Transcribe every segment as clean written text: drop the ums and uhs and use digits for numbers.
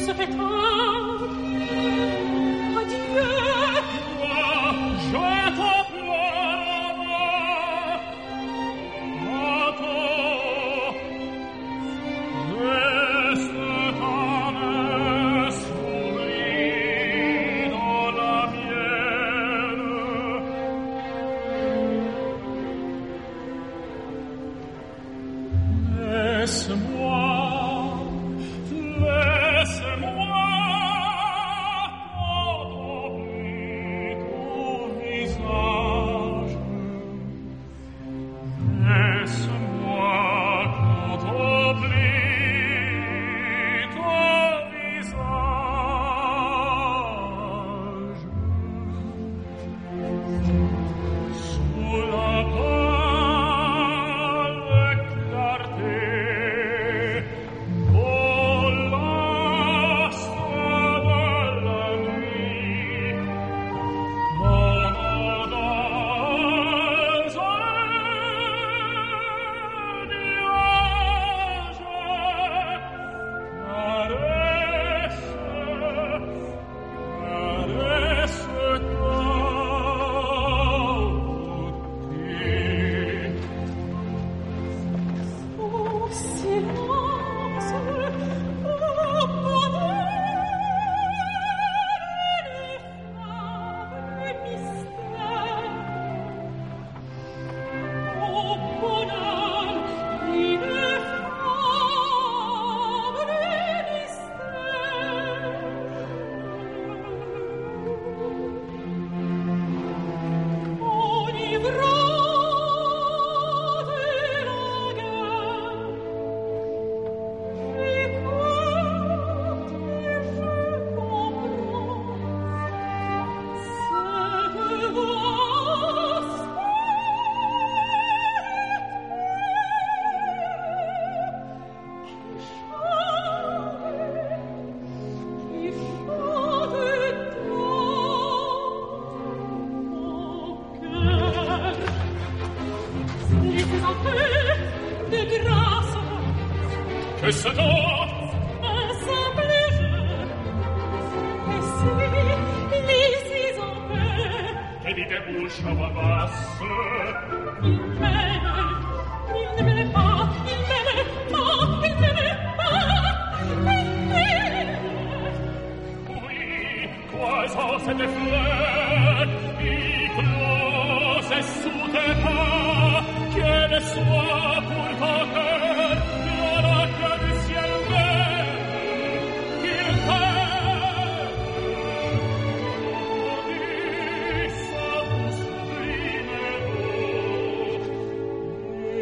Que ce donc un simple jeu. Et si, lisez en paix. Et dit des bouches à voix basse. Il m'aime, il ne m'aime pas, il m'aime pas, il m'aime pas, il m'aime. Oui, quoi sont cette fleur qui close sous tes pas, qu'elle soit pour ton cœur l'oracle du ciel même, qu'il t'aime. Dis sa bouche brille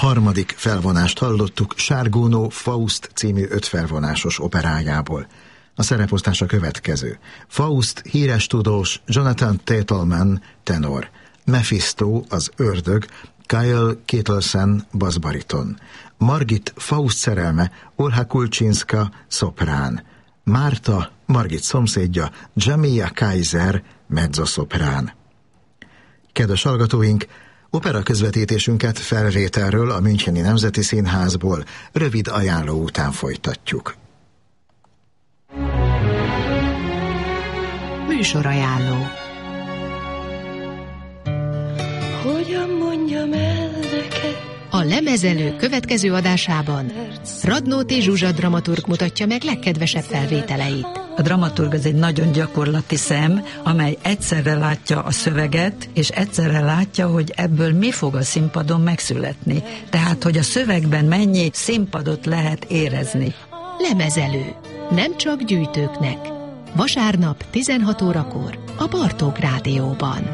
harmadik felvonást hallottuk Sárgónó Faust című 5 felvonásos operájából. A szereposztás a következő. Faust híres tudós, Jonathan Teitelman tenor, Mephisto az ördög, Kyle Kittelsen basszbariton, Margit Faust szerelme, Olha Kulcsinska szoprán, Márta, Margit szomszédja, Jamia Kaiser mezzoszoprán. Kedves hallgatóink, opera közvetítésünket felvételről a Müncheni Nemzeti Színházból rövid ajánló után folytatjuk. Műsorajánló. Hogyan mondjam el neked? A Lemezelő következő adásában Radnóti Zsuzsa dramaturg mutatja meg legkedvesebb felvételeit. A dramaturg az egy nagyon gyakorlati szem, amely egyszerre látja a szöveget, és egyszerre látja, hogy ebből mi fog a színpadon megszületni. Tehát, hogy a szövegben mennyi színpadot lehet érezni. Lemezelő. Nem csak gyűjtőknek. Vasárnap 16 órakor a Bartók Rádióban.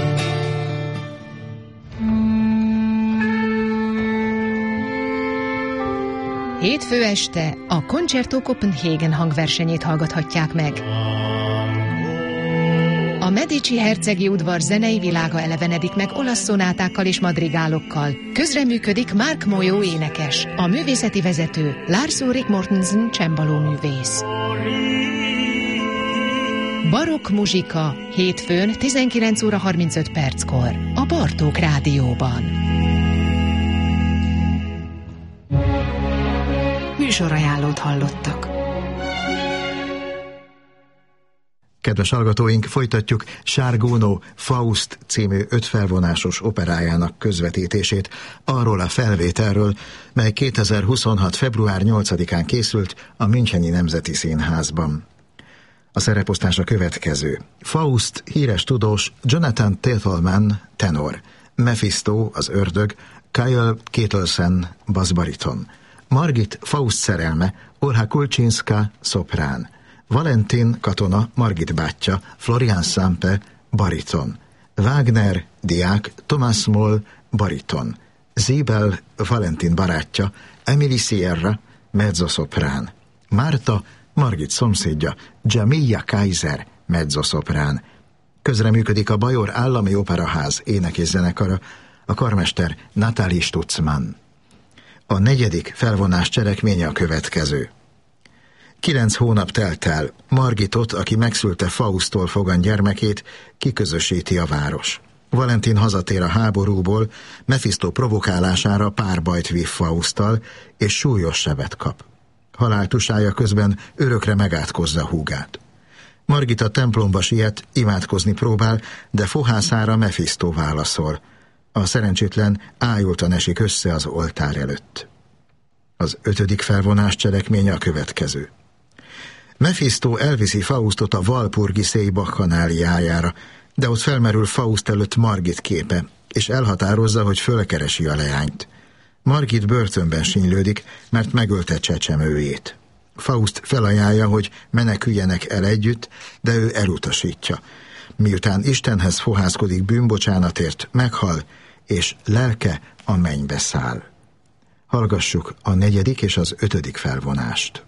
Hétfő este a Concerto Copenhagen hangversenyét hallgathatják meg. A Medici hercegi udvar zenei világa elevenedik meg olasz szonátákkal és madrigálokkal. Közreműködik Mark Moyó énekes, a művészeti vezető Lars Ulrik Mortensen csembaló művész. Barokk muzsika hétfőn 19 óra 35 perckor a Bartók Rádióban. Műsorajánlót hallottak. Kedves hallgatóink, folytatjuk Sárgónó Faust című 5 felvonásos operájának közvetítését arról a felvételről, mely 2026. február 8-án készült a Müncheni Nemzeti Színházban. A szereposztás a következő. Faust híres tudós, Jonathan Teitelman tenor, Mephisto az ördög, Kyle Kittelsen basszbariton, Margit Faust szerelme, Olha Kulcsinska szoprán, Valentin katona, Margit bátyja, Florian Sampe bariton, Wagner diák, Thomas Moll bariton, Zibel Valentin barátja, Emily Sierra mezzoszoprán, Márta, Margit szomszédja, Jamia Kaiser mezzoszoprán. Közreműködik a Bajor Állami Operaház ének és zenekara, a karmester Nathalie Stutzmann. A 4. felvonás cselekménye a következő. 9 hónap telt el, Margitot, aki megszülte Fausttól fogant gyermekét, kiközösíti a város. Valentin hazatér a háborúból, Mephisto provokálására párbajt vív Fausttal, és súlyos sebet kap. Haláltusája közben örökre megátkozza húgát. Margit a templomba siet, imádkozni próbál, de fohászára Mephisto válaszol. A szerencsétlen ájultan esik össze az oltár előtt. Az 5. felvonás cselekménye a következő. Mephisto elviszi Faustot a walpurgi Seebach-kanáliájára, de ott felmerül Faust előtt Margit képe, és elhatározza, hogy fölkeresi a leányt. Margit börtönben sínylődik, mert megölte csecsemőjét. Faust felajánlja, hogy meneküljenek el együtt, de ő elutasítja. Miután Istenhez fohászkodik bűnbocsánatért, meghal, és lelke a mennybe száll. Hallgassuk a 4. és az 5. felvonást.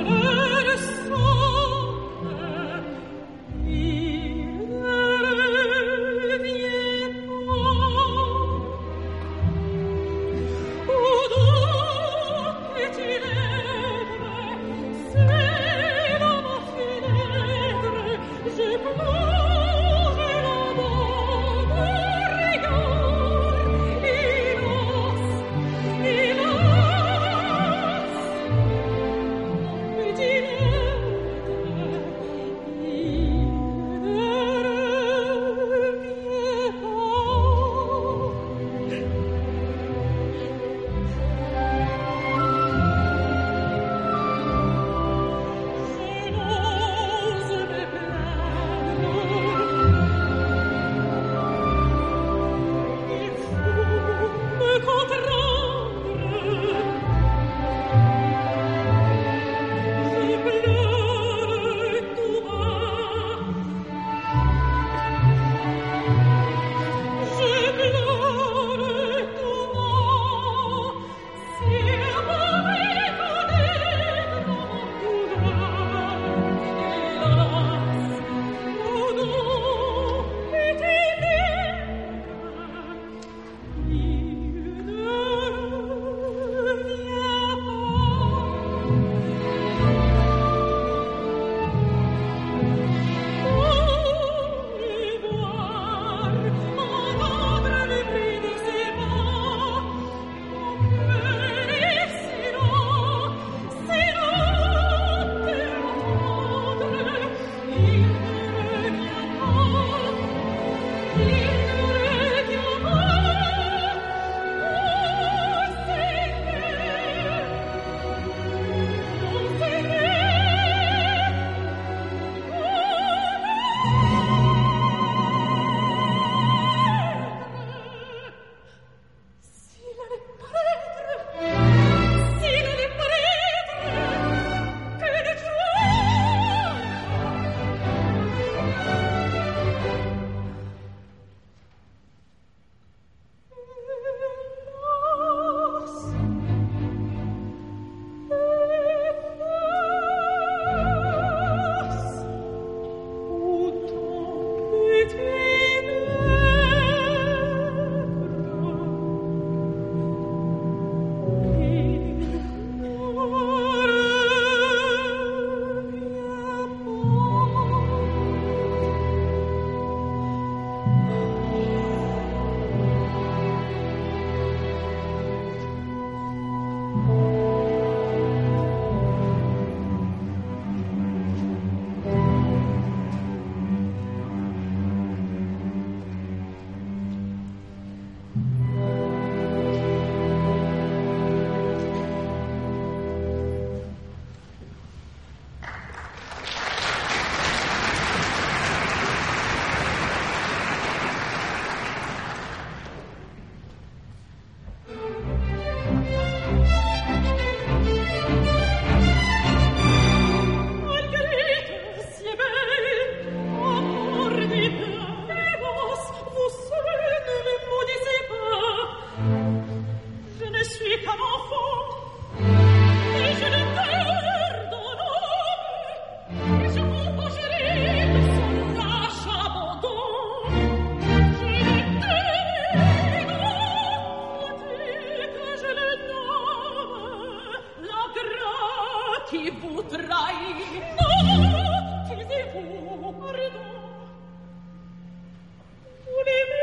Voudrais-vous, pardon, voulez-vous